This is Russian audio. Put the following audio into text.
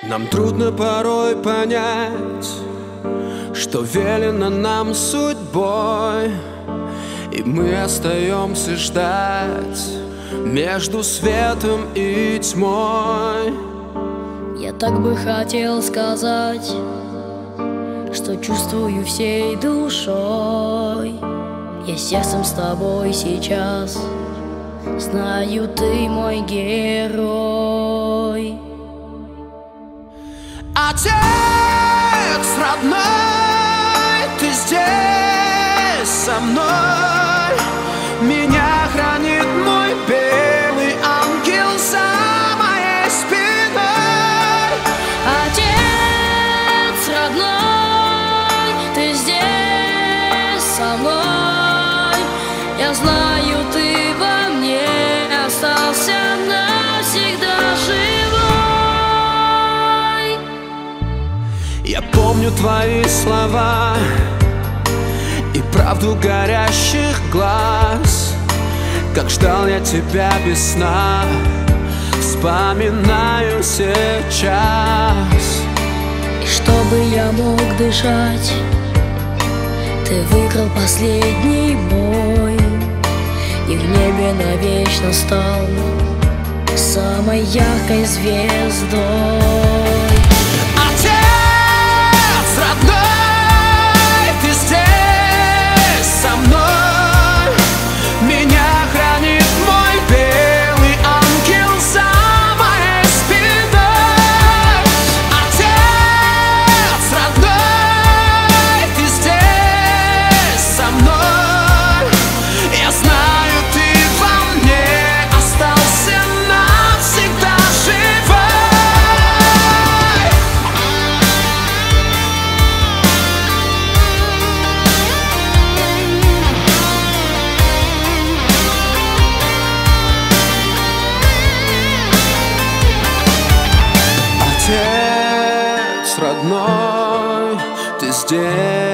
Нам трудно порой понять, что велено нам судьбой, и мы остаемся ждать между светом и тьмой. Я так бы хотел сказать, что чувствую всей душой. Я сердцем с тобой сейчас, знаю, ты мой герой. Отец родной, ты здесь со мной. Меня хранит мой белый ангел за моей спиной. Отец родной, ты здесь со мной. Я знаю, ты во мне остался навсегда живой. Я помню твои слова и правду горящих глаз, как ждал я тебя без сна, вспоминаю сейчас. И чтобы я мог дышать, ты выиграл последний бой, и в небе навечно стал самой яркой звездой. Отец родной, ты здесь со мной. Меня хранит мой белый ангел за моей спиной. Отец родной, ты здесь со мной. Я знаю, ты во мне остался навсегда живой. Отец родной, ты здесь